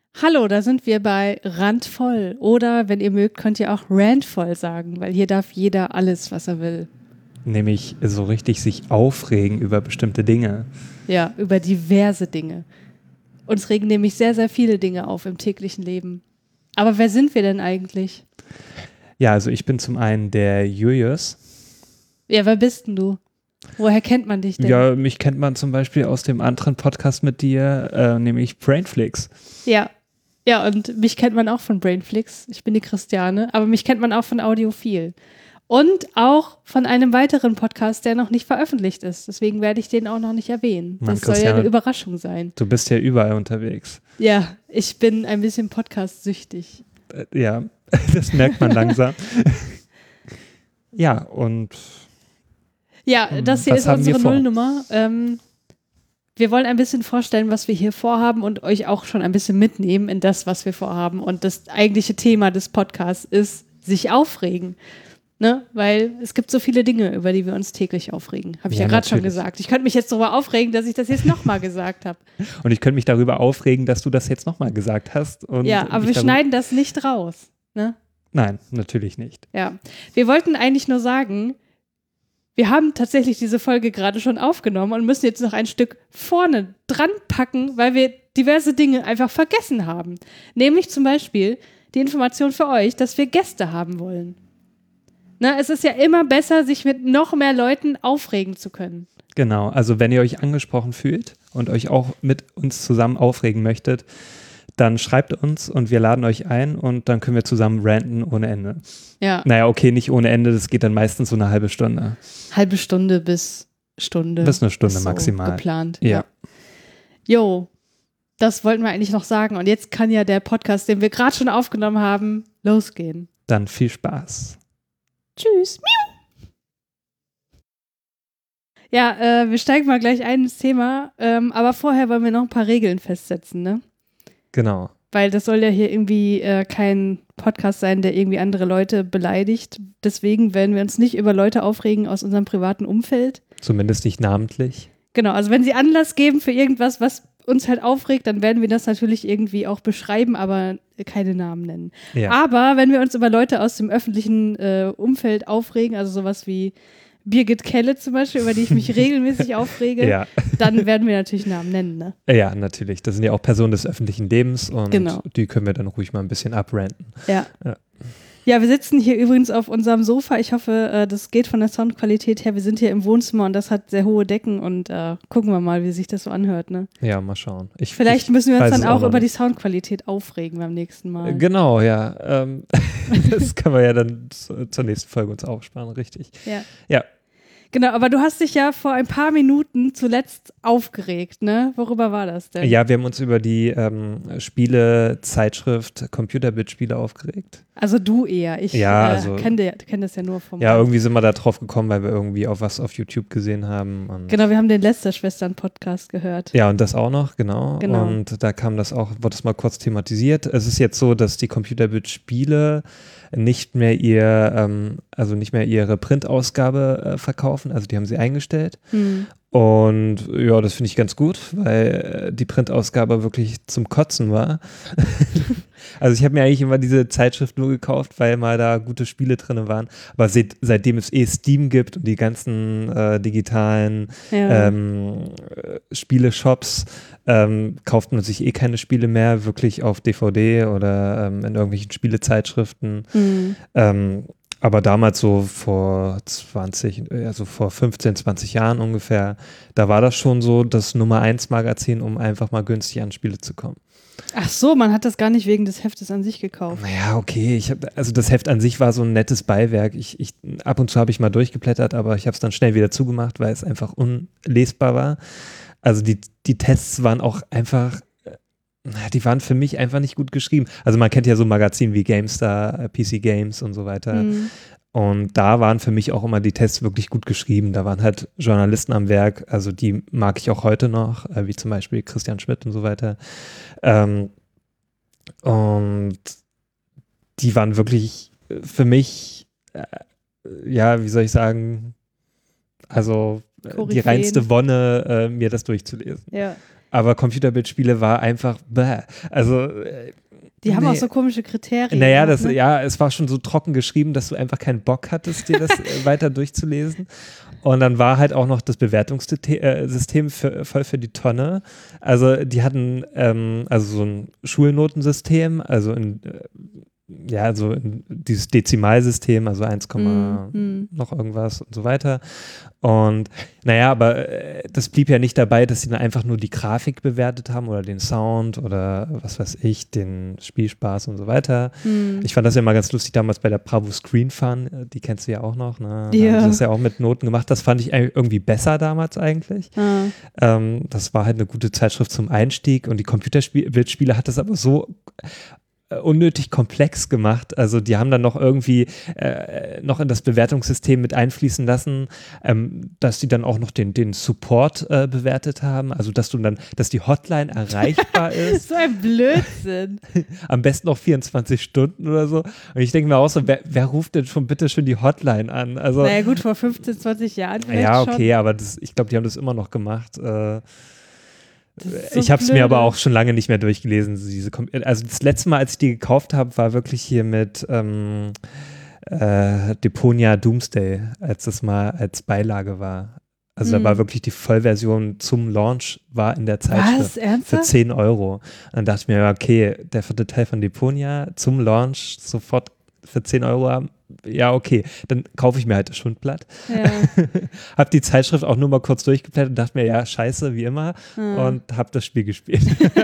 Hallo, da sind wir bei Randvoll. Oder, wenn ihr mögt, könnt ihr auch randvoll sagen, weil hier darf jeder alles, was er will. Nämlich so richtig sich aufregen über bestimmte Dinge. Ja, über diverse Dinge. Uns regen nämlich sehr, sehr viele Dinge auf im täglichen Leben. Aber wer sind wir denn eigentlich? Ja, also ich bin zum einen der Julius. Ja, wer bist denn du? Woher kennt man dich denn? Ja, mich kennt man zum Beispiel aus dem anderen Podcast mit dir, nämlich Brainflix. Ja, und mich kennt man auch von Brainflix. Ich bin die Christiane, aber mich kennt man auch von Audiophil. Und auch von einem weiteren Podcast, der noch nicht veröffentlicht ist. Deswegen werde ich den auch noch nicht erwähnen. Mann, Das soll ja eine Überraschung sein. Du bist ja überall unterwegs. Ja, ich bin ein bisschen podcast-süchtig. Ja, das merkt man langsam. Ja, und ja, das hier ist unsere Nullnummer. Wir wollen ein bisschen vorstellen, was wir hier vorhaben und euch auch schon ein bisschen mitnehmen in das, was wir vorhaben. Und das eigentliche Thema des Podcasts ist, sich aufregen. Ne? Weil es gibt so viele Dinge, über die wir uns täglich aufregen. Habe ich ja gerade schon gesagt. Ich könnte mich jetzt darüber aufregen, dass ich das jetzt nochmal gesagt habe. Und ich könnte mich darüber aufregen, dass du das jetzt nochmal gesagt hast. Und ja, aber wir schneiden das nicht raus. Ne? Nein, natürlich nicht. Ja, wir wollten eigentlich nur sagen, wir haben tatsächlich diese Folge gerade schon aufgenommen und müssen jetzt noch ein Stück vorne dran packen, weil wir diverse Dinge einfach vergessen haben. Nämlich zum Beispiel die Information für euch, dass wir Gäste haben wollen. Na, es ist ja immer besser, sich mit noch mehr Leuten aufregen zu können. Genau, also wenn ihr euch angesprochen fühlt und euch auch mit uns zusammen aufregen möchtet, dann schreibt uns und wir laden euch ein und dann können wir zusammen ranten ohne Ende. Ja. Naja, okay, nicht ohne Ende, das geht dann meistens so eine halbe Stunde. Halbe Stunde bis Stunde. Bis eine Stunde ist maximal. So geplant. Ja. Jo, das wollten wir eigentlich noch sagen und jetzt kann ja der Podcast, den wir gerade schon aufgenommen haben, losgehen. Dann viel Spaß. Tschüss. Miau. Ja, wir steigen mal gleich ein ins Thema, aber vorher wollen wir noch ein paar Regeln festsetzen, ne? Genau. Weil das soll ja hier irgendwie kein Podcast sein, der irgendwie andere Leute beleidigt. Deswegen werden wir uns nicht über Leute aufregen aus unserem privaten Umfeld. Zumindest nicht namentlich. Genau, also wenn sie Anlass geben für irgendwas, was uns halt aufregt, dann werden wir das natürlich irgendwie auch beschreiben, aber keine Namen nennen. Ja. Aber wenn wir uns über Leute aus dem öffentlichen Umfeld aufregen, also sowas wie Birgit Kelle zum Beispiel, über die ich mich regelmäßig aufrege, ja. Dann werden wir natürlich Namen nennen, ne? Ja, natürlich. Das sind ja auch Personen des öffentlichen Lebens und genau. Die können wir dann ruhig mal ein bisschen abranten. Ja. Ja, wir sitzen hier übrigens auf unserem Sofa. Ich hoffe, das geht von der Soundqualität her. Wir sind hier im Wohnzimmer und das hat sehr hohe Decken und gucken wir mal, wie sich das so anhört, ne? Ja, mal schauen. Vielleicht müssen wir uns dann auch über die Soundqualität aufregen beim nächsten Mal. Genau, ja. Das können wir ja dann zur nächsten Folge uns aufsparen, richtig. Ja. Genau, aber du hast dich ja vor ein paar Minuten zuletzt aufgeregt, ne? Worüber war das denn? Ja, wir haben uns über die Spielezeitschrift Computerbit-Spiele aufgeregt. Also du eher. Ich kenne das ja nur vom... Ja, irgendwie sind wir da drauf gekommen, weil wir irgendwie auf was auf YouTube gesehen haben. Und genau, wir haben den Lester-Schwestern-Podcast gehört. Ja, und das auch noch, genau. Und da kam das auch, wurde das mal kurz thematisiert. Es ist jetzt so, dass die Computerbit-Spiele nicht mehr ihre Printausgabe verkaufen, also die haben sie eingestellt. Und ja, das finde ich ganz gut, weil die Printausgabe wirklich zum Kotzen war. Also ich habe mir eigentlich immer diese Zeitschrift nur gekauft, weil mal da gute Spiele drin waren. Aber seitdem es Steam gibt und die ganzen digitalen Spieleshops, kauft man sich keine Spiele mehr wirklich auf DVD oder in irgendwelchen Spielezeitschriften. Aber damals so vor 15, 20 Jahren ungefähr, da war das schon so das Nummer 1 Magazin, um einfach mal günstig an Spiele zu kommen. Ach so, man hat das gar nicht wegen des Heftes an sich gekauft. Naja, okay, also das Heft an sich war so ein nettes Beiwerk. Ab und zu habe ich mal durchgeblättert, aber ich habe es dann schnell wieder zugemacht, weil es einfach unlesbar war. Also die Tests waren auch einfach, die waren für mich einfach nicht gut geschrieben. Also man kennt ja so Magazine wie GameStar, PC Games und so weiter. Und da waren für mich auch immer die Tests wirklich gut geschrieben. Da waren halt Journalisten am Werk, also die mag ich auch heute noch, wie zum Beispiel Christian Schmidt und so weiter. Und die waren wirklich für mich, wie soll ich sagen, also die reinste Wonne, mir das durchzulesen. Ja. Aber Computerbildspiele war einfach bäh. Also die haben auch so komische Kriterien. Naja, es war schon so trocken geschrieben, dass du einfach keinen Bock hattest, dir das weiter durchzulesen. Und dann war halt auch noch das Bewertungssystem voll für die Tonne. Also die hatten also so ein Schulnotensystem, also dieses Dezimalsystem, also 1, noch irgendwas und so weiter. Und naja, aber das blieb ja nicht dabei, dass sie dann einfach nur die Grafik bewertet haben oder den Sound oder was weiß ich, den Spielspaß und so weiter. Ich fand das ja mal ganz lustig damals bei der Bravo Screen Fun, die kennst du ja auch noch, ne? Da haben sie das ja auch mit Noten gemacht. Das fand ich irgendwie besser damals eigentlich. Das war halt eine gute Zeitschrift zum Einstieg und die Computerbildspiele hat das aber so unnötig komplex gemacht. Also die haben dann noch irgendwie noch in das Bewertungssystem mit einfließen lassen, dass die dann auch noch den Support bewertet haben. Also dass die Hotline erreichbar ist. So ein Blödsinn. Am besten noch 24 Stunden oder so. Und ich denke mir auch so, wer ruft denn schon bitte schön die Hotline an? Also, naja gut, vor 15, 20 Jahren vielleicht ja, okay, schon. aber ich glaube, die haben das immer noch gemacht. So ich habe es mir aber auch schon lange nicht mehr durchgelesen. Also das letzte Mal, als ich die gekauft habe, war wirklich hier mit Deponia Doomsday, als das mal als Beilage war. Also da war wirklich die Vollversion zum Launch, war in der Zeitschrift. Was? Ernsthaft? Für 10 Euro. Und dann dachte ich mir, okay, der 4. Teil von Deponia zum Launch sofort für 10 Euro haben. Ja, okay, dann kaufe ich mir halt das Schundblatt. Ja. Hab die Zeitschrift auch nur mal kurz durchgeblättert und dachte mir, ja, scheiße, wie immer. Und hab das Spiel gespielt.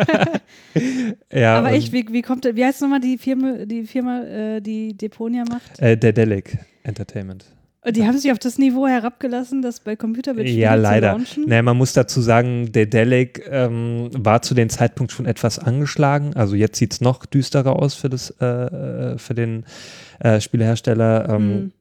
Ja, aber wie heißt nochmal die Firma, die Deponia macht? Daedalic Entertainment. Und die haben sich auf das Niveau herabgelassen, das bei Computerbildspielen ja, leider. zu launchen? Naja, man muss dazu sagen, Daedalic war zu dem Zeitpunkt schon etwas angeschlagen. Also jetzt sieht es noch düsterer aus für den Spielehersteller.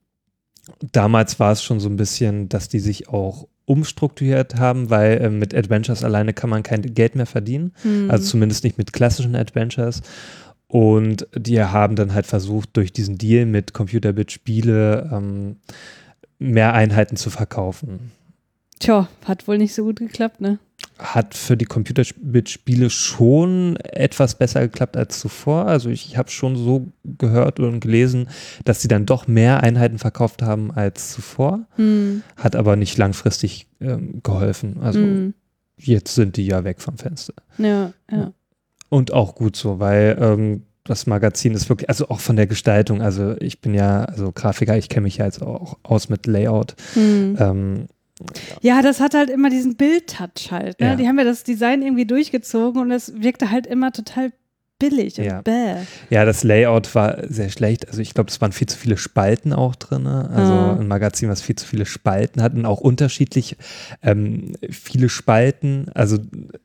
Damals war es schon so ein bisschen, dass die sich auch umstrukturiert haben, weil mit Adventures alleine kann man kein Geld mehr verdienen. Also zumindest nicht mit klassischen Adventures. Und die haben dann halt versucht, durch diesen Deal mit Computerbit-Spiele mehr Einheiten zu verkaufen. Tja, hat wohl nicht so gut geklappt, ne? Hat für die Computerbit-Spiele schon etwas besser geklappt als zuvor. Also ich habe schon so gehört und gelesen, dass sie dann doch mehr Einheiten verkauft haben als zuvor. Hat aber nicht langfristig geholfen. Also jetzt sind die ja weg vom Fenster. Ja. Und auch gut so, weil das Magazin ist wirklich, also auch von der Gestaltung, also ich bin ja Grafiker, ich kenne mich ja jetzt auch aus mit Layout. Ja, das hat halt immer diesen Bild-Touch halt. Ne? Ja. Die haben ja das Design irgendwie durchgezogen und es wirkte halt immer total billig und bäh. Ja, das Layout war sehr schlecht. Also ich glaube, es waren viel zu viele Spalten auch drin. Also ein Magazin, was viel zu viele Spalten hat und auch unterschiedlich viele Spalten. Also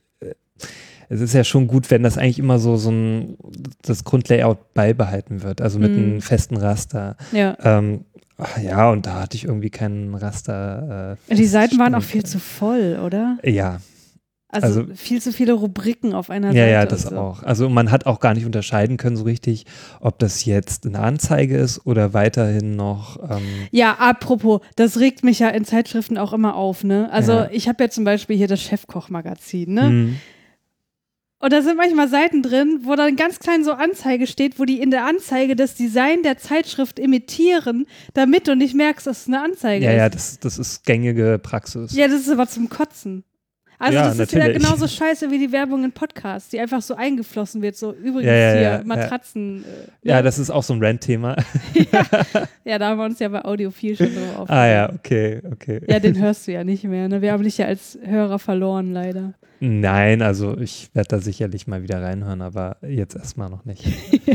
es ist ja schon gut, wenn das eigentlich immer so das Grundlayout beibehalten wird, also mit einem festen Raster. Ja. Ja, und da hatte ich irgendwie keinen Raster. Die Seiten waren auch viel zu voll, oder? Ja. Also viel zu viele Rubriken auf einer Seite. Ja, das so. Auch. Also man hat auch gar nicht unterscheiden können so richtig, ob das jetzt eine Anzeige ist oder weiterhin noch Ja, apropos, das regt mich ja in Zeitschriften auch immer auf, ne? Also ich habe ja zum Beispiel hier das Chefkoch-Magazin, ne? Und da sind manchmal Seiten drin, wo dann ganz klein so Anzeige steht, wo die in der Anzeige das Design der Zeitschrift imitieren, damit du nicht merkst, dass es eine Anzeige ist. Ja, das ist gängige Praxis. Ja, das ist aber zum Kotzen. Also ja, das ist wieder genauso scheiße wie die Werbung in Podcasts, die einfach so eingeflossen wird, so übrigens hier Matratzen. Ja, das ist auch so ein Rant-Thema. Ja, da haben wir uns ja bei Audiophil schon drauf aufgenommen. Ah ja, okay. Ja, den hörst du ja nicht mehr, ne? Wir haben dich ja als Hörer verloren, leider. Nein, also ich werde da sicherlich mal wieder reinhören, aber jetzt erstmal noch nicht.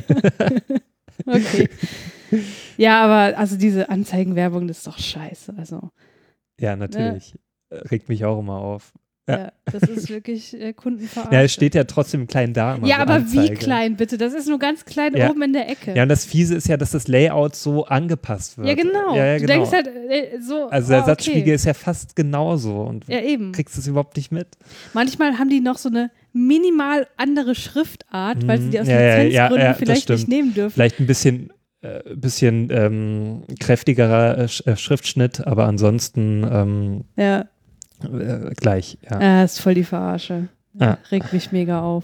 Okay. Ja, aber also diese Anzeigenwerbung, das ist doch scheiße. Also, ja, natürlich. Regt mich auch immer auf. Ja, das ist wirklich Kundenverarsche. Ja, es steht ja trotzdem klein da. Ja, so aber Anzeige. wie klein, bitte? Das ist nur ganz klein oben in der Ecke. Ja, und das Fiese ist ja, dass das Layout so angepasst wird. Ja, genau. Ja, Du denkst halt so. Also der Satzspiegel ist ja fast genauso und eben. Kriegst es überhaupt nicht mit. Manchmal haben die noch so eine minimal andere Schriftart, weil sie die aus Lizenzgründen vielleicht nicht nehmen dürfen. Vielleicht ein bisschen kräftigerer Schriftschnitt, aber ansonsten gleich, ja. Ist voll die Verarsche. Regt mich mega auf.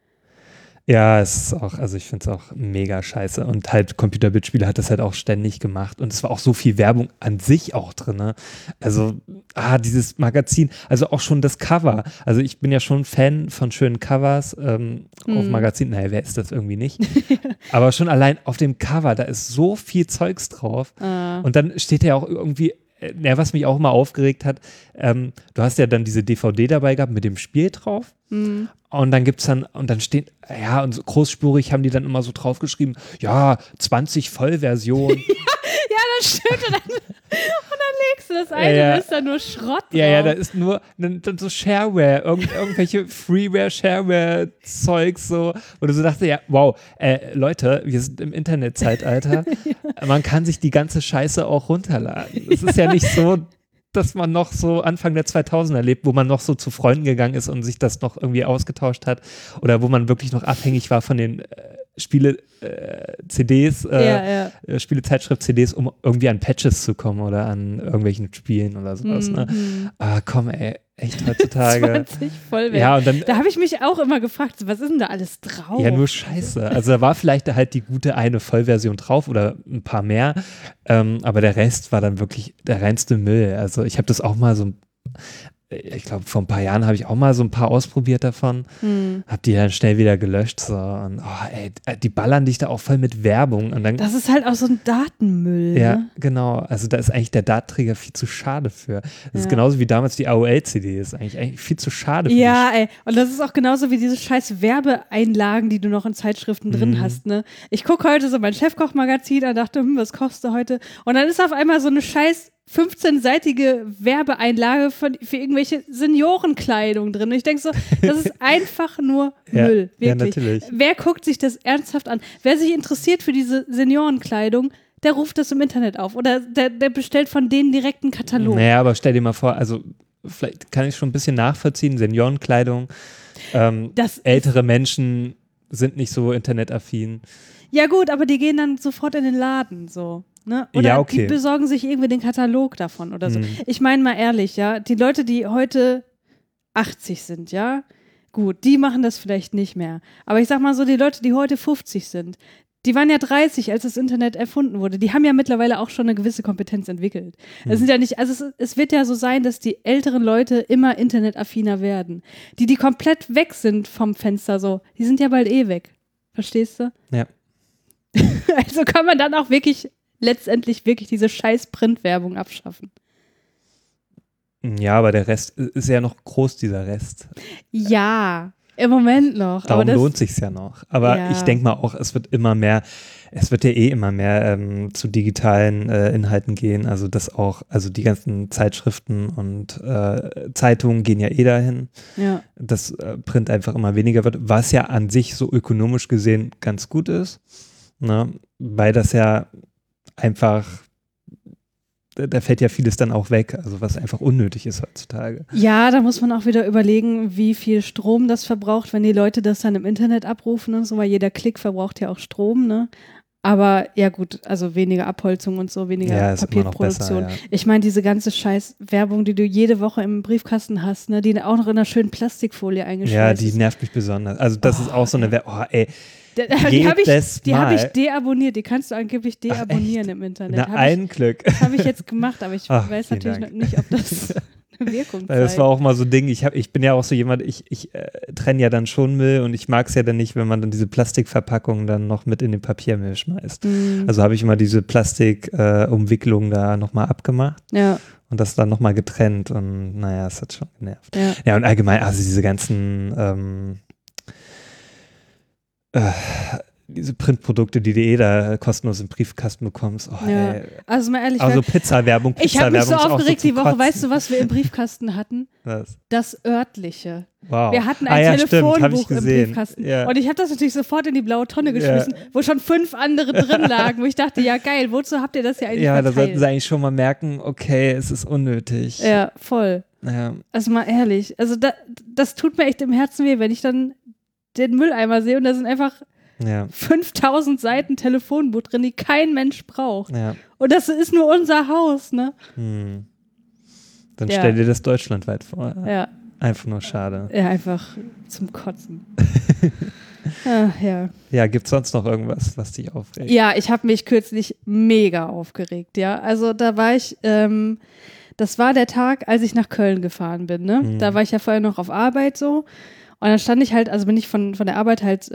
Ja, es ist auch, also ich finde es auch mega scheiße und halt Computerbildspiele hat das halt auch ständig gemacht und es war auch so viel Werbung an sich auch drin, ne? Also, dieses Magazin, also auch schon das Cover, also ich bin ja schon Fan von schönen Covers auf Magazinen, naja, wer ist das irgendwie nicht, aber schon allein auf dem Cover, da ist so viel Zeugs drauf und dann steht ja auch irgendwie, was mich auch mal aufgeregt hat, du hast ja dann diese DVD dabei gehabt mit dem Spiel drauf. Und dann gibt's dann, und dann steht, und so großspurig haben die dann immer so draufgeschrieben, 20 Vollversionen. Ja, das stimmt. Und dann legst du das ein und ist da nur Schrott drauf. Ja, da ist nur dann so Shareware, irgendwelche Freeware-Shareware-Zeugs so, wo du so dachte, wow, Leute, wir sind im Internetzeitalter, man kann sich die ganze Scheiße auch runterladen. Es ist ja nicht so, dass man noch so Anfang der 2000er lebt, wo man noch so zu Freunden gegangen ist und sich das noch irgendwie ausgetauscht hat oder wo man wirklich noch abhängig war von den Spiele-CDs, Spielezeitschrift-CDs, um irgendwie an Patches zu kommen oder an irgendwelchen Spielen oder sowas. Ne? Komm, ey, echt heutzutage. 20 Vollwerten. Ja, und dann, da habe ich mich auch immer gefragt, was ist denn da alles drauf? Ja, nur Scheiße. Also da war vielleicht halt die gute eine Vollversion drauf oder ein paar mehr, aber der Rest war dann wirklich der reinste Müll. Also ich habe das auch mal so, ich glaube vor ein paar Jahren habe ich auch mal so ein paar ausprobiert davon, habe die dann schnell wieder gelöscht so und die ballern dich da auch voll mit Werbung. Und dann, das ist halt auch so ein Datenmüll. Ja, ne? genau. Also da ist eigentlich der Datenträger viel zu schade für. Das ist genauso wie damals die AOL-CD, ist eigentlich viel zu schade für. Ja, ey. Und das ist auch genauso wie diese scheiß Werbeeinlagen, die du noch in Zeitschriften drin hast, ne? Ich gucke heute so mein Chefkoch-Magazin und dachte, was kochst du heute? Und dann ist auf einmal so eine scheiß 15-seitige Werbeeinlage für irgendwelche Seniorenkleidung drin. Und ich denke so, das ist einfach nur Müll, wirklich. Ja, natürlich. Wer guckt sich das ernsthaft an? Wer sich interessiert für diese Seniorenkleidung, der ruft das im Internet auf oder der bestellt von denen direkt einen Katalog. Naja, aber stell dir mal vor, also vielleicht kann ich schon ein bisschen nachvollziehen, Seniorenkleidung, ältere Menschen sind nicht so internetaffin. Ja gut, aber die gehen dann sofort in den Laden, so. Ne? Oder die besorgen sich irgendwie den Katalog davon oder so. Ich meine mal ehrlich, die Leute, die heute 80 sind, gut, die machen das vielleicht nicht mehr. Aber ich sag mal so, die Leute, die heute 50 sind, die waren ja 30, als das Internet erfunden wurde. Die haben ja mittlerweile auch schon eine gewisse Kompetenz entwickelt. Es sind ja nicht, also es wird ja so sein, dass die älteren Leute immer internetaffiner werden. Die komplett weg sind vom Fenster so, die sind ja bald weg. Verstehst du? Ja. Also kann man dann auch letztendlich wirklich diese scheiß Printwerbung abschaffen. Ja, aber der Rest ist ja noch groß, dieser Rest. Ja, im Moment noch. Darum lohnt sich's ja noch. Aber ich denke mal auch, es wird ja immer mehr zu digitalen Inhalten gehen. Also also die ganzen Zeitschriften und Zeitungen gehen ja dahin. Ja. Dass Print einfach immer weniger wird, was ja an sich so ökonomisch gesehen ganz gut ist. Ne? Weil das ja einfach, da fällt ja vieles dann auch weg, also was einfach unnötig ist heutzutage. Ja, da muss man auch wieder überlegen, wie viel Strom das verbraucht, wenn die Leute das dann im Internet abrufen und so, weil jeder Klick verbraucht ja auch Strom, ne? Aber ja gut, also weniger Abholzung und so, weniger Papierproduktion. Besser, ja. Ich meine, diese ganze scheiß Werbung, die du jede Woche im Briefkasten hast, ne, die auch noch in einer schönen Plastikfolie eingeschweißt ist. Ja, die nervt mich besonders. Also das ist auch so eine Werbung, die habe ich deabonniert, die kannst du angeblich deabonnieren im Internet. Ein Glück. Das habe ich jetzt gemacht, aber ich weiß natürlich noch nicht, ob das eine Wirkung zeigt. Das war auch mal so ein Ding, ich bin ja auch so jemand, ich trenne ja dann schon Müll und ich mag es ja dann nicht, wenn man dann diese Plastikverpackungen dann noch mit in den Papiermüll schmeißt. Also habe ich immer diese Plastikumwicklung da nochmal abgemacht. Ja. Und das dann nochmal getrennt und naja, es hat schon genervt. Ja, und allgemein, also diese ganzen diese Printprodukte, die du da kostenlos im Briefkasten bekommst. Also mal ehrlich. Also Pizza-Werbung. Ich habe mich so aufgeregt die Woche. Weißt du, was wir im Briefkasten hatten? Was? Das Örtliche. Wow. Wir hatten ein Telefonbuch im Briefkasten. Ja. Und ich habe das natürlich sofort in die blaue Tonne geschmissen, wo schon 5 andere drin lagen, wo ich dachte, ja geil, wozu habt ihr das ja eigentlich verteilt? Da sollten sie eigentlich schon mal merken, okay, es ist unnötig. Ja, voll. Ja. Also mal ehrlich, also das tut mir echt im Herzen weh, wenn ich dann den Mülleimer sehe und da sind einfach 5000 Seiten Telefonbuch drin, die kein Mensch braucht. Ja. Und das ist nur unser Haus, ne? Dann stell dir das deutschlandweit vor. Ja, Einfach nur schade. Ja, einfach zum Kotzen. Ja. Ja, gibt es sonst noch irgendwas, was dich aufregt? Ja, ich habe mich kürzlich mega aufgeregt, ja. Also da war ich, das war der Tag, als ich nach Köln gefahren bin, ne? Da war ich ja vorher noch auf Arbeit so. Und dann stand ich halt, also bin ich von der Arbeit halt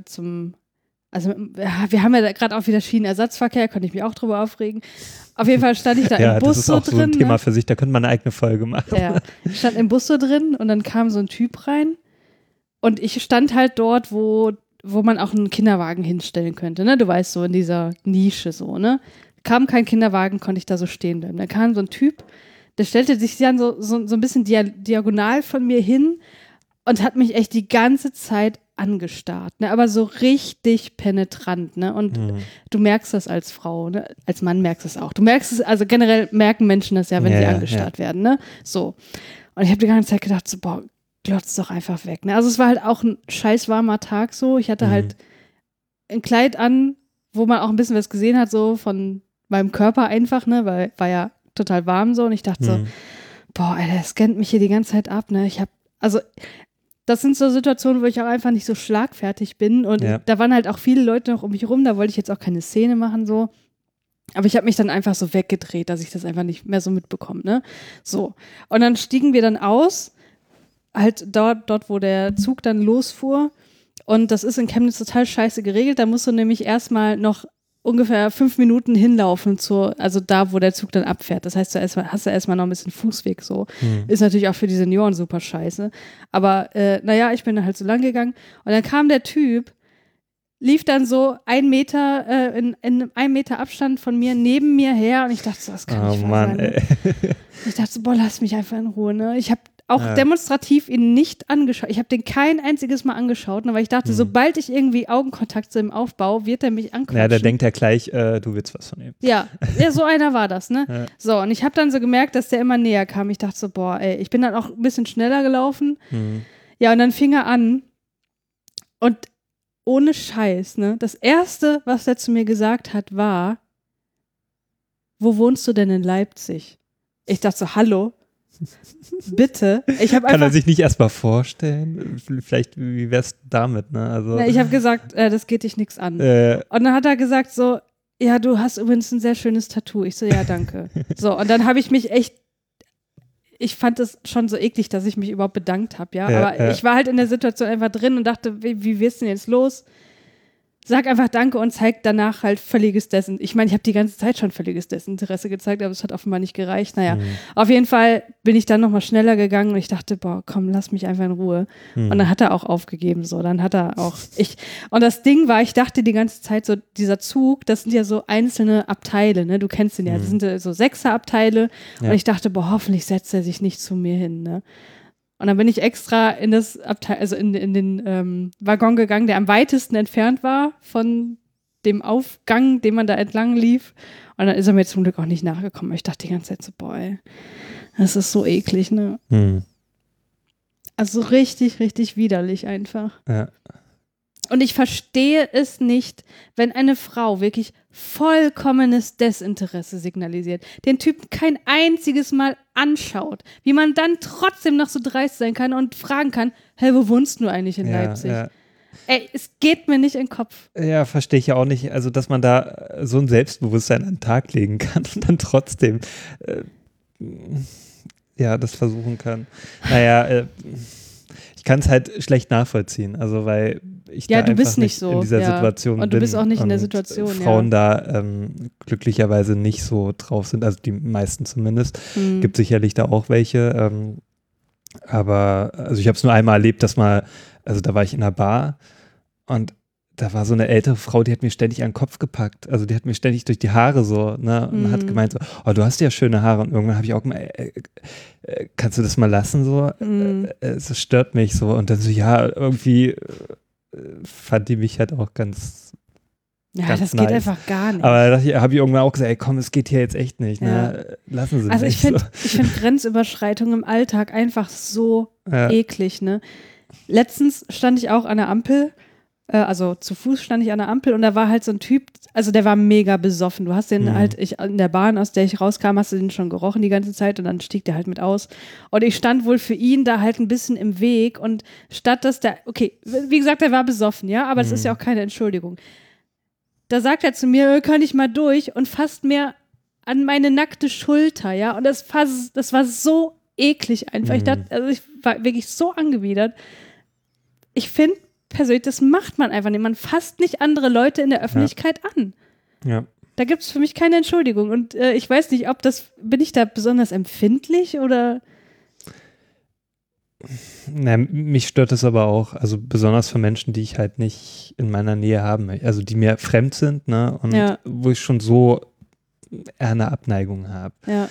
also wir haben ja gerade auch wieder Schienenersatzverkehr, konnte ich mich auch drüber aufregen. Auf jeden Fall stand ich da im Bus so drin. Ja, das ist auch so ein Thema für sich, da könnte man eine eigene Folge machen. Ja, ich stand im Bus so drin und dann kam so ein Typ rein und ich stand halt dort, wo man auch einen Kinderwagen hinstellen könnte, ne? Du weißt, so in dieser Nische so, ne? Kam kein Kinderwagen, konnte ich da so stehen bleiben. Dann kam so ein Typ, der stellte sich dann so ein bisschen diagonal von mir hin und hat mich echt die ganze Zeit angestarrt, ne? Aber so richtig penetrant, ne? Und du merkst das als Frau, ne? Als Mann merkst du es auch. Du merkst es, also generell merken Menschen das ja, wenn sie angestarrt werden, ne? So. Und ich habe die ganze Zeit gedacht, so, boah, glotz doch einfach weg, ne? Also es war halt auch ein scheiß warmer Tag so. Ich hatte halt ein Kleid an, wo man auch ein bisschen was gesehen hat, so von meinem Körper einfach, ne? Weil war ja total warm so und ich dachte so, boah, Alter, das scannt mich hier die ganze Zeit ab, ne? Das sind so Situationen, wo ich auch einfach nicht so schlagfertig bin und da waren halt auch viele Leute noch um mich rum, da wollte ich jetzt auch keine Szene machen so, aber ich habe mich dann einfach so weggedreht, dass ich das einfach nicht mehr so mitbekomme, ne, so. Und dann stiegen wir dann aus, halt dort, wo der Zug dann losfuhr und das ist in Chemnitz total scheiße geregelt, da musst du nämlich erstmal noch ungefähr 5 Minuten hinlaufen also da, wo der Zug dann abfährt. Das heißt, hast du erstmal noch ein bisschen Fußweg so. Ist natürlich auch für die Senioren super scheiße. Aber ich bin dann halt so lang gegangen und dann kam der Typ, lief dann so 1 Meter, in 1 Meter Abstand von mir, neben mir her und ich dachte so, das kann nicht wahr sein. Ne? Ich dachte so, boah, lass mich einfach in Ruhe. Ne? Ich habe auch demonstrativ ihn nicht angeschaut. Ich habe den kein einziges Mal angeschaut, ne, weil ich dachte, sobald ich irgendwie Augenkontakt zu ihm aufbaue, wird er mich anquatschen. Ja, der denkt ja gleich, du willst was von ihm. Ja, so einer war das, ne? Ja. So, und ich habe dann so gemerkt, dass der immer näher kam. Ich dachte so, boah, ey, ich bin dann auch ein bisschen schneller gelaufen. Ja, und dann fing er an und ohne Scheiß, ne? Das Erste, was er zu mir gesagt hat, war, wo wohnst du denn in Leipzig? Ich dachte so, hallo? Bitte. Kann er sich nicht erstmal vorstellen? Vielleicht, wie wär's damit, ne? Also, ich habe gesagt, das geht dich nichts an. Und dann hat er gesagt so, ja, du hast übrigens ein sehr schönes Tattoo. Ich so, ja, danke. So, und dann habe ich mich echt, ich fand es schon so eklig, dass ich mich überhaupt bedankt habe, ja. Aber ich war halt in der Situation einfach drin und dachte, wie wirst du denn jetzt los? Sag einfach Danke und zeig danach halt völliges Desinteresse. Ich meine, ich habe die ganze Zeit schon völliges Desinteresse gezeigt, aber es hat offenbar nicht gereicht. Naja, auf jeden Fall bin ich dann nochmal schneller gegangen und ich dachte, boah, komm, lass mich einfach in Ruhe. Und dann hat er auch aufgegeben, so. Dann hat er auch, und das Ding war, ich dachte die ganze Zeit so, dieser Zug, das sind ja so einzelne Abteile, ne? Du kennst den ja, das sind so 6er-Abteile. Ja. Und ich dachte, boah, hoffentlich setzt er sich nicht zu mir hin, ne? Und dann bin ich extra in das Abteil, also in den Waggon gegangen, der am weitesten entfernt war von dem Aufgang, den man da entlang lief. Und dann ist er mir zum Glück auch nicht nachgekommen. Ich dachte die ganze Zeit so, boah, ey, das ist so eklig, ne? Also richtig, richtig widerlich einfach. Ja. Und ich verstehe es nicht, wenn eine Frau wirklich vollkommenes Desinteresse signalisiert, den Typen kein einziges Mal anschaut, wie man dann trotzdem noch so dreist sein kann und fragen kann, hey, wo wohnst du eigentlich in Leipzig? Ja. Ey, es geht mir nicht in den Kopf. Ja, verstehe ich ja auch nicht, also dass man da so ein Selbstbewusstsein an den Tag legen kann und dann trotzdem das versuchen kann. Naja, ich kann es halt schlecht nachvollziehen, also weil ich da einfach nicht so in dieser Situation bin. Und du bist auch nicht in der Situation, Frauen da glücklicherweise nicht so drauf sind, also die meisten zumindest. Gibt sicherlich da auch welche, aber also ich habe es nur einmal erlebt, dass also da war ich in einer Bar und da war so eine ältere Frau, die hat mir ständig an den Kopf gepackt. Also die hat mir ständig durch die Haare so, ne, und hat gemeint so, oh, du hast ja schöne Haare. Und irgendwann habe ich auch gemeint, kannst du das mal lassen so? Es stört mich so. Und dann so, ja, irgendwie fand die mich halt auch ganz das nice. geht einfach gar nicht. Aber da habe ich irgendwann auch gesagt, ey komm, es geht hier jetzt echt nicht. Ne? Lassen Sie mich. Also ich finde Grenzüberschreitung im Alltag einfach so eklig. Ne? Letztens stand ich auch an der Ampel Also zu Fuß stand ich an der Ampel und da war halt so ein Typ, also der war mega besoffen. Du hast den in der Bahn, aus der ich rauskam, hast du den schon gerochen die ganze Zeit und dann stieg der halt mit aus. Und ich stand wohl für ihn da halt ein bisschen im Weg und statt dass der, okay, wie gesagt, der war besoffen, ja, aber das ist ja auch keine Entschuldigung. Da sagt er zu mir, kann ich mal durch und fasst mir an meine nackte Schulter, ja, und das war so eklig einfach. Ich war wirklich so angewidert. Ich finde persönlich, das macht man einfach nicht. Man fasst nicht andere Leute in der Öffentlichkeit an. Ja. Da gibt es für mich keine Entschuldigung. Und ich weiß nicht, bin ich da besonders empfindlich oder? Na, mich stört das aber auch, also besonders für Menschen, die ich halt nicht in meiner Nähe haben möchte, also die mir fremd sind, ne, und wo ich schon so eher eine Abneigung habe. Ja.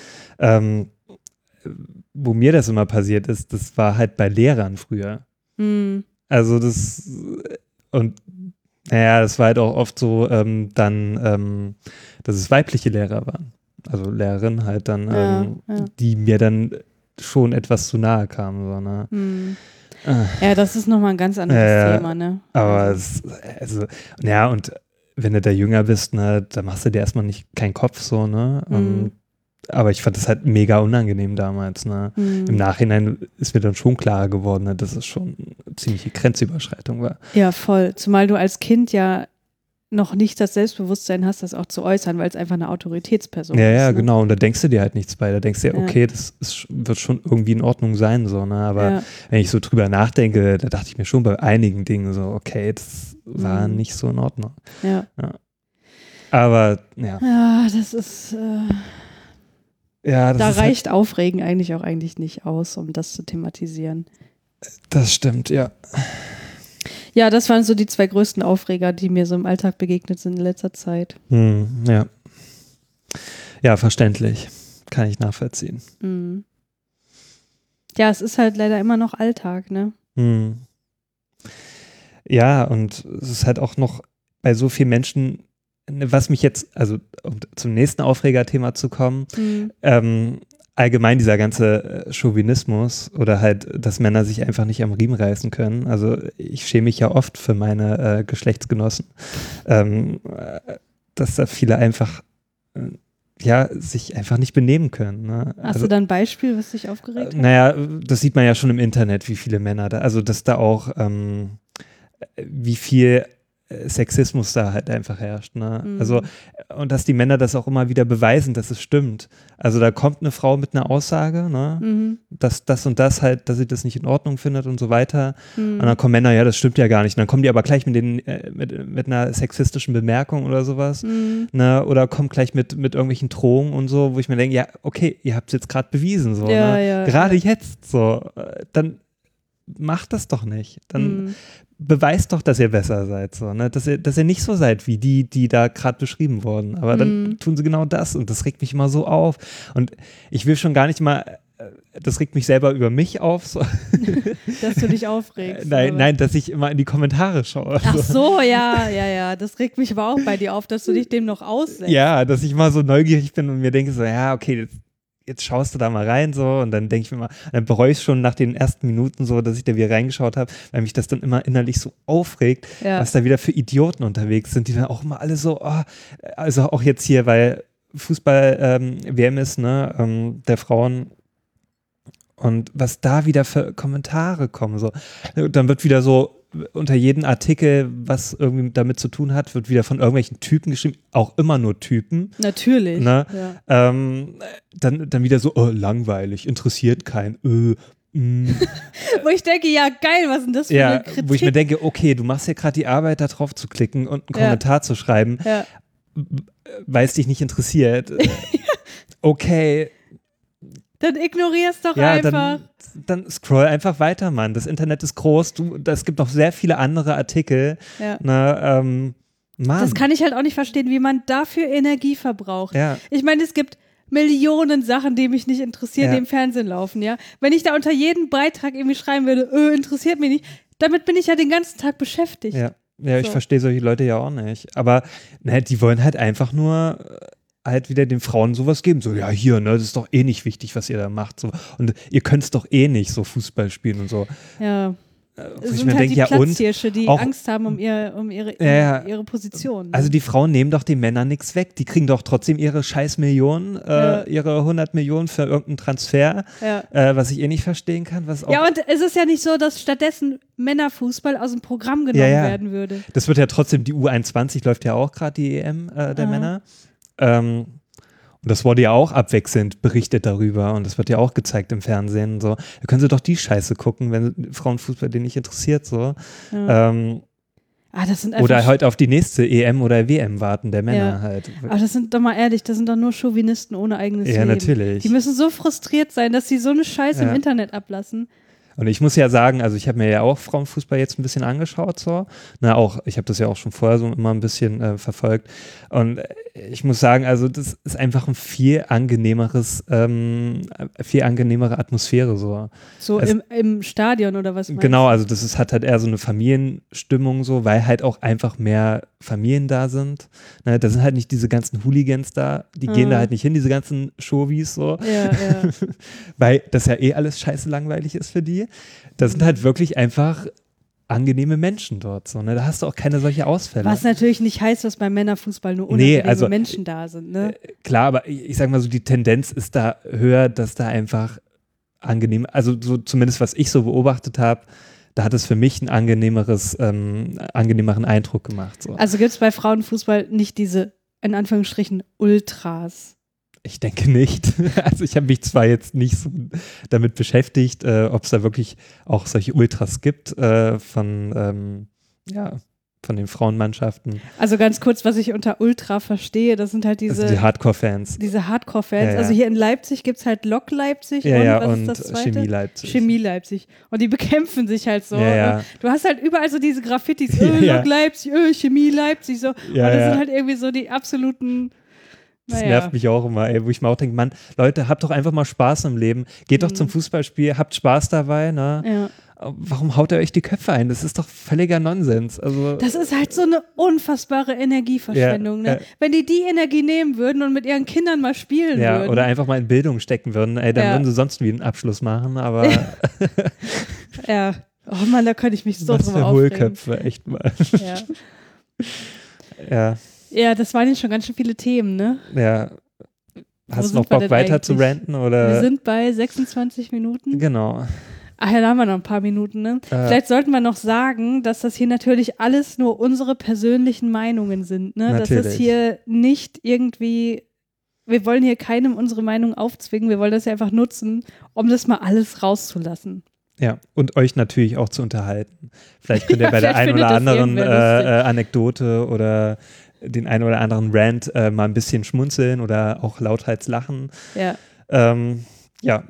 Wo mir das immer passiert ist, das war halt bei Lehrern früher. Also das, und naja, das war halt auch oft so dass es weibliche Lehrer waren. Also Lehrerinnen halt dann, die mir dann schon etwas zu nahe kamen. So, ne? Ja, das ist nochmal ein ganz anderes Thema, ne? Aber und wenn du da jünger bist, ne, da machst du dir erstmal keinen Kopf so, ne? Aber ich fand das halt mega unangenehm damals, ne? Im Nachhinein ist mir dann schon klarer geworden, ne, dass es schon eine ziemliche Grenzüberschreitung war. Ja, voll. Zumal du als Kind ja noch nicht das Selbstbewusstsein hast, das auch zu äußern, weil es einfach eine Autoritätsperson ist. Ja, ne? Genau. Und da denkst du dir halt nichts bei. Da denkst du dir, okay, wird schon irgendwie in Ordnung sein, so, ne? Aber wenn ich so drüber nachdenke, da dachte ich mir schon bei einigen Dingen so, okay, das war nicht so in Ordnung. Ja. Aber, ja. Ja, das ist da reicht halt Aufregen eigentlich nicht aus, um das zu thematisieren. Das stimmt, ja. Ja, das waren so die 2 größten Aufreger, die mir so im Alltag begegnet sind in letzter Zeit. Ja. Ja, verständlich. Kann ich nachvollziehen. Ja, es ist halt leider immer noch Alltag, ne? Ja, und es ist halt auch noch bei so vielen Menschen, was mich jetzt, also um zum nächsten Aufregerthema zu kommen, allgemein dieser ganze Chauvinismus oder halt, dass Männer sich einfach nicht am Riemen reißen können. Also ich schäme mich ja oft für meine Geschlechtsgenossen, dass da viele einfach sich einfach nicht benehmen können. Ne? Hast du da ein Beispiel, was dich aufgeregt hat? Naja, das sieht man ja schon im Internet, wie viele Männer da, also dass da auch wie viel Sexismus da halt einfach herrscht. Ne? Also, und dass die Männer das auch immer wieder beweisen, dass es stimmt. Also da kommt eine Frau mit einer Aussage, ne? Dass das und das halt, dass sie das nicht in Ordnung findet und so weiter. Und dann kommen Männer, ja, das stimmt ja gar nicht. Und dann kommen die aber gleich mit einer sexistischen Bemerkung oder sowas. Ne? Oder kommen gleich mit irgendwelchen Drohungen und so, wo ich mir denke, ja, okay, ihr habt es jetzt gerade bewiesen. So, ne? Gerade jetzt so. Dann macht das doch nicht. Dann beweist doch, dass ihr besser seid. So, ne? Dass ihr nicht so seid wie die da gerade beschrieben wurden. Aber dann tun sie genau das und das regt mich immer so auf. Und ich will schon gar nicht mal, das regt mich selber über mich auf. So. Dass du dich aufregst. Nein, dass ich immer in die Kommentare schaue. Ach so, ja. Das regt mich aber auch bei dir auf, dass du dich dem noch aussetzt. Ja, dass ich mal so neugierig bin und mir denke so, ja, okay, jetzt schaust du da mal rein so und dann denke ich mir mal, dann bereue ich schon nach den ersten Minuten so, dass ich da wieder reingeschaut habe, weil mich das dann immer innerlich so aufregt, was da wieder für Idioten unterwegs sind, die dann auch immer alle so, also auch jetzt hier, weil Fußball WM ist, ne, der Frauen und was da wieder für Kommentare kommen, so, dann wird wieder so unter jedem Artikel, was irgendwie damit zu tun hat, wird wieder von irgendwelchen Typen geschrieben, auch immer nur Typen. Natürlich. Ne? Ja. Dann wieder so, langweilig, interessiert keinen. Wo ich denke, ja geil, was ist denn das für eine Kritik? Wo ich mir denke, okay, du machst ja gerade die Arbeit, da drauf zu klicken und einen Kommentar zu schreiben, weil es dich nicht interessiert. Okay. Dann ignorier's doch einfach. Dann scroll einfach weiter, Mann. Das Internet ist groß. Es gibt noch sehr viele andere Artikel. Ja. Mann. Das kann ich halt auch nicht verstehen, wie man dafür Energie verbraucht. Ja. Ich meine, es gibt Millionen Sachen, die mich nicht interessieren, die im Fernsehen laufen, ja. Wenn ich da unter jedem Beitrag irgendwie schreiben würde, interessiert mich nicht, damit bin ich ja den ganzen Tag beschäftigt. Ja, ich verstehe solche Leute ja auch nicht. Aber die wollen halt einfach nur halt wieder den Frauen sowas geben. So, ja, hier, ne, das ist doch eh nicht wichtig, was ihr da macht. So. Und ihr könnt es doch eh nicht so Fußball spielen und so. Ja. sind halt die Platzhirsche, die Angst haben um ihre Position. Also die Frauen nehmen doch den Männern nichts weg. Die kriegen doch trotzdem ihre scheiß Millionen, ihre 100 Millionen für irgendeinen Transfer, was ich nicht verstehen kann. Was auch und es ist ja nicht so, dass stattdessen Männerfußball aus dem Programm genommen werden würde. Das wird ja trotzdem, die U21 läuft ja auch gerade, die EM der Männer. Und das wurde ja auch abwechselnd berichtet darüber und das wird ja auch gezeigt im Fernsehen. So. Da können sie doch die Scheiße gucken, wenn Frauenfußball den nicht interessiert. So. Das sind oder halt auf die nächste EM oder WM warten, der Männer halt. Aber das sind doch mal ehrlich, das sind doch nur Chauvinisten ohne eigenes Leben. Ja, natürlich. Die müssen so frustriert sein, dass sie so eine Scheiße im Internet ablassen. Und ich muss ja sagen, also ich habe mir ja auch Frauenfußball jetzt ein bisschen angeschaut, so. Ich habe das ja auch schon vorher so immer ein bisschen verfolgt. Und ich muss sagen, also das ist einfach ein viel angenehmere Atmosphäre, so. So im Stadion oder was meinst du? Genau, also hat halt eher so eine Familienstimmung, so, weil halt auch einfach mehr Familien da sind. Ne, da sind halt nicht diese ganzen Hooligans da, die gehen da halt nicht hin, diese ganzen Showies, so. Ja. Weil das ja alles scheiße langweilig ist für die. Da sind halt wirklich einfach angenehme Menschen dort. So, ne? Da hast du auch keine solche Ausfälle. Was natürlich nicht heißt, dass beim Männerfußball nur unangenehme Menschen da sind. Ne? Klar, aber ich sag mal so, die Tendenz ist da höher, dass da einfach angenehm, also so zumindest was ich so beobachtet habe, da hat es für mich einen angenehmeren Eindruck gemacht. So. Also gibt es bei Frauenfußball nicht diese, in Anführungsstrichen, Ultras? Ich denke nicht. Also ich habe mich zwar jetzt nicht so damit beschäftigt, ob es da wirklich auch solche Ultras gibt von den Frauenmannschaften. Also ganz kurz, was ich unter Ultra verstehe, das sind halt diese die Hardcore-Fans. Diese Hardcore-Fans. Ja. Also hier in Leipzig gibt es halt Lok Leipzig und ist das zweite? Chemie Leipzig. Chemie Leipzig. Und die bekämpfen sich halt so. Ja. Du hast halt überall so diese Graffitis, Lok Leipzig, Chemie Leipzig, so. Ja, und das sind halt irgendwie so die absoluten. Das nervt mich auch immer, wo ich mir auch denke, Mann, Leute, habt doch einfach mal Spaß im Leben. Geht doch zum Fußballspiel, habt Spaß dabei, ne? Ja. Warum haut ihr euch die Köpfe ein? Das ist doch völliger Nonsens. Also, das ist halt so eine unfassbare Energieverschwendung. Ne? Wenn die Energie nehmen würden und mit ihren Kindern mal spielen würden. Oder einfach mal in Bildung stecken würden, dann würden sie sonst wie einen Abschluss machen, aber ja. Oh Mann, da könnte ich mich so drüber aufregen. Hohlköpfe, echt mal. Ja. Ja, das waren jetzt schon ganz schön viele Themen, ne? Ja. Hast du noch Bock weiter zu ranten? Oder? Wir sind bei 26 Minuten. Genau. Ach ja, da haben wir noch ein paar Minuten, ne? Vielleicht sollten wir noch sagen, dass das hier natürlich alles nur unsere persönlichen Meinungen sind, ne? Natürlich. Dass das hier nicht irgendwie, wir wollen hier keinem unsere Meinung aufzwingen, wir wollen das ja einfach nutzen, um das mal alles rauszulassen. Ja, und euch natürlich auch zu unterhalten. Vielleicht könnt ihr bei der einen oder anderen Anekdote oder den einen oder anderen Rant mal ein bisschen schmunzeln oder auch lauthals lachen. Ja. Ja.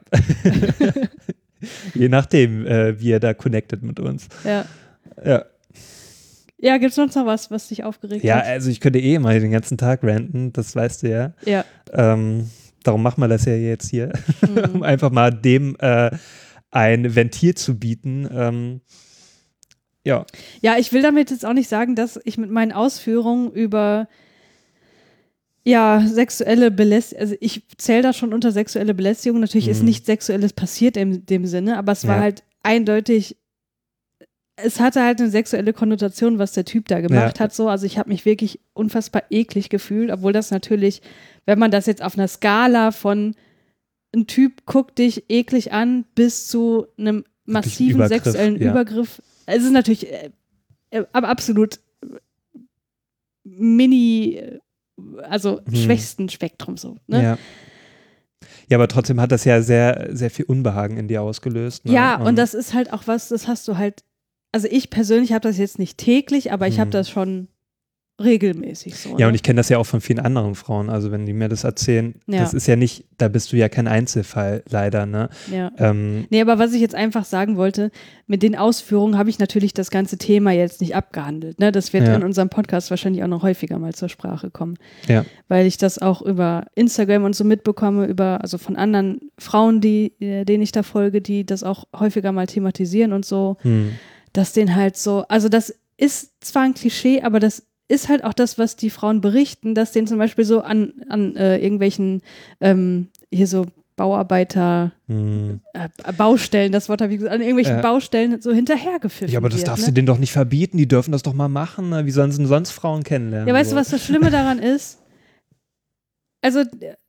Je nachdem, wie ihr da connectet mit uns. Ja. Ja, gibt es sonst noch was dich aufgeregt hat? Ja, also ich könnte mal den ganzen Tag ranten, das weißt du ja. Ja. Darum machen wir das ja jetzt hier, um einfach mal dem ein Ventil zu bieten. Ja, ich will damit jetzt auch nicht sagen, dass ich mit meinen Ausführungen über sexuelle Belästigung, also ich zähle das schon unter sexuelle Belästigung, natürlich ist nichts Sexuelles passiert in dem Sinne, aber es war halt eindeutig, es hatte halt eine sexuelle Konnotation, was der Typ da gemacht hat, so, also ich habe mich wirklich unfassbar eklig gefühlt, obwohl das natürlich, wenn man das jetzt auf einer Skala von ein Typ guckt dich eklig an bis zu einem massiven sexuellen Übergriff, es ist natürlich aber absolut schwächsten Spektrum so. Ne? Ja, aber trotzdem hat das ja sehr, sehr viel Unbehagen in dir ausgelöst. Ne? Ja, und das ist halt auch was, das hast du halt, also ich persönlich habe das jetzt nicht täglich, aber ich habe das schon regelmäßig so. Ja, und ich kenne das ja auch von vielen anderen Frauen, also wenn die mir das erzählen, das ist ja nicht, da bist du ja kein Einzelfall, leider, ne? Ja. Nee, aber was ich jetzt einfach sagen wollte, mit den Ausführungen habe ich natürlich das ganze Thema jetzt nicht abgehandelt, ne? Das wird in unserem Podcast wahrscheinlich auch noch häufiger mal zur Sprache kommen. Ja. Weil ich das auch über Instagram und so mitbekomme, also von anderen Frauen, denen ich da folge, die das auch häufiger mal thematisieren und so, dass denen halt so, also das ist zwar ein Klischee, aber das ist halt auch das, was die Frauen berichten, dass denen zum Beispiel so an irgendwelchen hier so Bauarbeiter, Baustellen, das Wort habe ich gesagt, an irgendwelchen Baustellen so hinterhergepfiffen. Ja, aber das darfst du denen doch nicht verbieten, die dürfen das doch mal machen. Ne? Wie sollen sie denn sonst Frauen kennenlernen? Ja, weißt du, was das Schlimme daran ist? Also,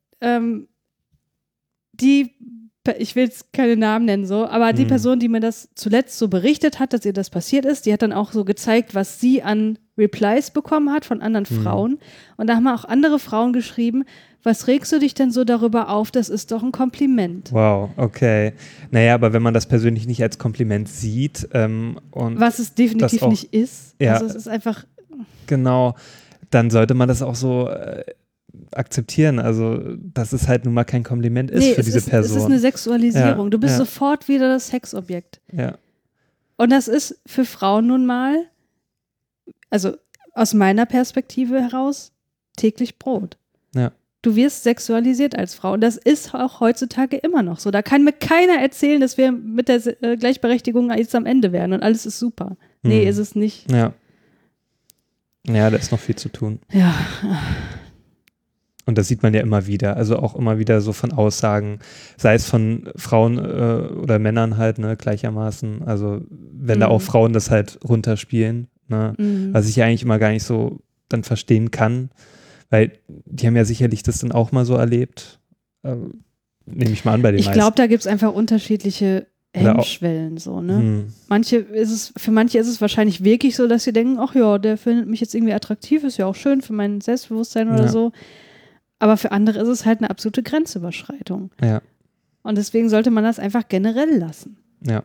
ich will jetzt keine Namen nennen, so, aber die Person, die mir das zuletzt so berichtet hat, dass ihr das passiert ist, die hat dann auch so gezeigt, was sie an Replies bekommen hat von anderen Frauen. Und da haben auch andere Frauen geschrieben, was regst du dich denn so darüber auf? Das ist doch ein Kompliment. Wow, okay. Naja, aber wenn man das persönlich nicht als Kompliment sieht und was es definitiv auch, nicht ist, also es ist einfach genau, dann sollte man das auch so akzeptieren, also dass es halt nun mal kein Kompliment ist für diese Person. Es ist eine Sexualisierung. Du bist sofort wieder das Sexobjekt. Ja. Und das ist für Frauen nun mal, also aus meiner Perspektive heraus, täglich Brot. Ja. Du wirst sexualisiert als Frau und das ist auch heutzutage immer noch so. Da kann mir keiner erzählen, dass wir mit der Gleichberechtigung jetzt am Ende wären und alles ist super. Nee, ist es nicht. Ja. Ja, da ist noch viel zu tun. Ja. Und das sieht man ja immer wieder, also auch immer wieder so von Aussagen, sei es von Frauen oder Männern halt, ne, gleichermaßen. Also wenn da auch Frauen das halt runterspielen, ne, was ich ja eigentlich immer gar nicht so dann verstehen kann, weil die haben ja sicherlich das dann auch mal so erlebt, nehme ich mal an bei den meisten. Ich glaube, da gibt es einfach unterschiedliche Hemmschwellen, so, ne? Für manche ist es wahrscheinlich wirklich so, dass sie denken, ach ja, der findet mich jetzt irgendwie attraktiv, ist ja auch schön für mein Selbstbewusstsein oder so. Aber für andere ist es halt eine absolute Grenzüberschreitung. Ja. Und deswegen sollte man das einfach generell lassen. Ja.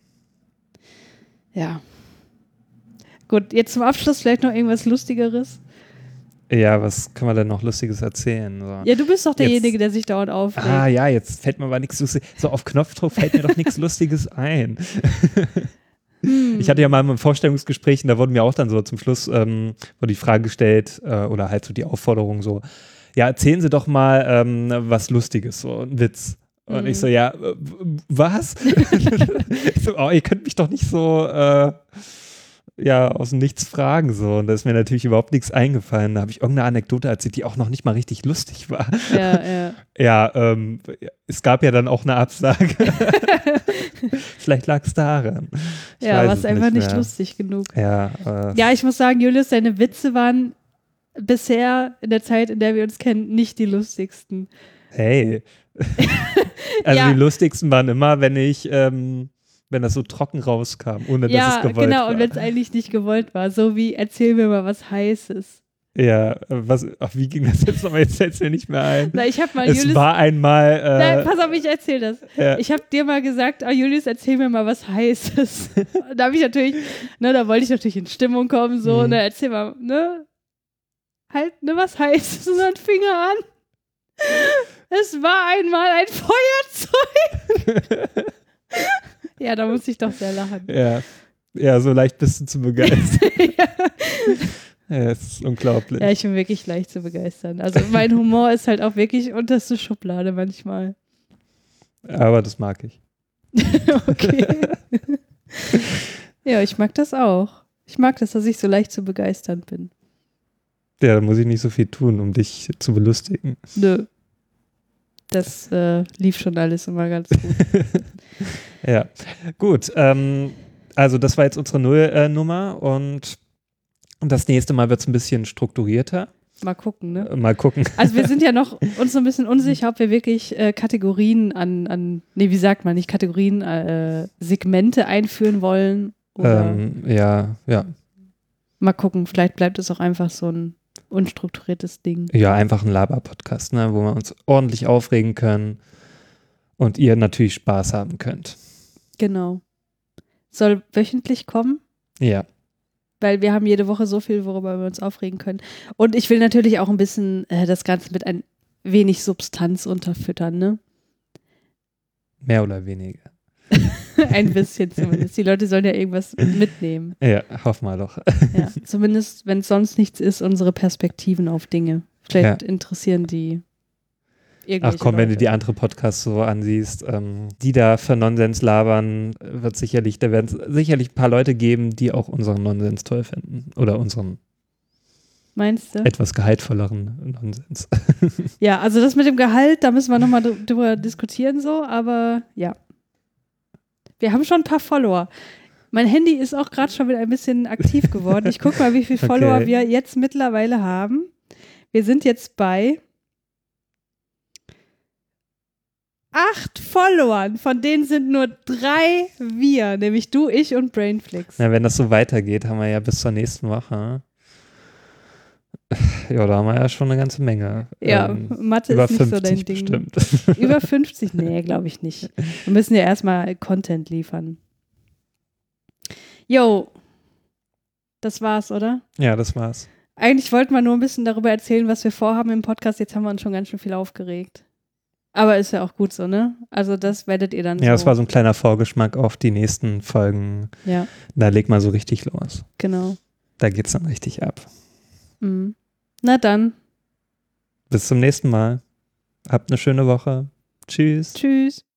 Ja. Gut, jetzt zum Abschluss vielleicht noch irgendwas Lustigeres. Ja, was kann man denn noch Lustiges erzählen? So. Ja, du bist doch derjenige, der sich dauernd aufregt. Ah ja, jetzt fällt mir aber nichts Lustiges. So auf Knopfdruck fällt mir doch nichts Lustiges ein. Ich hatte ja mal im Vorstellungsgespräch, und da wurden mir auch dann so zum Schluss wurde die Frage gestellt oder halt so die Aufforderung so, ja, erzählen Sie doch mal was Lustiges, so ein Witz. Und ich so, ja, was? Ich so, ihr könnt mich doch nicht so aus dem Nichts fragen, so. Und da ist mir natürlich überhaupt nichts eingefallen. Da habe ich irgendeine Anekdote erzählt, die auch noch nicht mal richtig lustig war. Ja, es gab ja dann auch eine Absage. Vielleicht lag es daran. Was einfach nicht lustig genug. Ja, ich muss sagen, Julius, deine Witze waren bisher in der Zeit, in der wir uns kennen, nicht die lustigsten. Hey. Also die lustigsten waren immer, wenn das so trocken rauskam, ohne dass es gewollt war. Ja, genau, und wenn es eigentlich nicht gewollt war. So wie, erzähl mir mal was Heißes. Ja, wie ging das jetzt nochmal? Jetzt fällt es mir nicht mehr ein. Na, ich habe mal Julius... Es war einmal... Nein, pass auf, ich erzähl das. Ja. Ich habe dir mal gesagt, Julius, erzähl mir mal was Heißes. Da habe ich natürlich, da wollte ich natürlich in Stimmung kommen, so, erzähl mal, halt, was Heißes. Und dann fing er an. Es war einmal ein Feuerzeug. Ja, da musste ich doch sehr lachen. Ja, so leicht bist du zu begeistern. Ja, es ist unglaublich. Ja, ich bin wirklich leicht zu begeistern. Also mein Humor ist halt auch wirklich unterste Schublade manchmal. Aber das mag ich. Okay. Ja, ich mag das auch. Ich mag das, dass ich so leicht zu begeistern bin. Ja, da muss ich nicht so viel tun, um dich zu belustigen. Nö. Das lief schon alles immer ganz gut. Ja, gut. Also das war jetzt unsere Nullnummer und das nächste Mal wird es ein bisschen strukturierter. Mal gucken, ne? Mal gucken. Also wir sind ja noch uns so ein bisschen unsicher, ob wir wirklich Kategorien wie sagt man, nicht Kategorien, Segmente einführen wollen. Oder ja. Mal gucken, vielleicht bleibt es auch einfach so ein unstrukturiertes Ding. Ja, einfach ein Laber-Podcast, ne, wo wir uns ordentlich aufregen können und ihr natürlich Spaß haben könnt. Genau. Soll wöchentlich kommen? Ja. Weil wir haben jede Woche so viel, worüber wir uns aufregen können. Und ich will natürlich auch ein bisschen das Ganze mit ein wenig Substanz unterfüttern, ne? Mehr oder weniger. Ein bisschen zumindest. Die Leute sollen ja irgendwas mitnehmen. Ja, hoffen wir doch. Ja, zumindest, wenn es sonst nichts ist, unsere Perspektiven auf Dinge. Vielleicht interessieren die irgendwelche Leute. Wenn du die andere Podcasts so ansiehst, die da für Nonsens labern, da werden es sicherlich ein paar Leute geben, die auch unseren Nonsens toll finden. Oder unseren Meinst du? Etwas gehaltvolleren Nonsens. Ja, also das mit dem Gehalt, da müssen wir nochmal drüber diskutieren so, aber ja. Wir haben schon ein paar Follower. Mein Handy ist auch gerade schon wieder ein bisschen aktiv geworden. Ich gucke mal, wie viele Follower wir jetzt mittlerweile haben. Wir sind jetzt bei 8 Followern, von denen sind nur 3 wir, nämlich du, ich und Brainflix. Ja, wenn das so weitergeht, haben wir ja bis zur nächsten Woche. Ja, da haben wir ja schon eine ganze Menge. Ja, Mathe ist nicht so dein Ding. Bestimmt. Über 50? Nee, glaube ich nicht. Wir müssen ja erstmal Content liefern. Jo, das war's, oder? Ja, das war's. Eigentlich wollten wir nur ein bisschen darüber erzählen, was wir vorhaben im Podcast. Jetzt haben wir uns schon ganz schön viel aufgeregt. Aber ist ja auch gut so, ne? Also das werdet ihr dann Ja, das war so ein kleiner Vorgeschmack auf die nächsten Folgen. Ja. Da legt man so richtig los. Genau. Da geht's dann richtig ab. Mhm. Na dann. Bis zum nächsten Mal. Habt eine schöne Woche. Tschüss. Tschüss.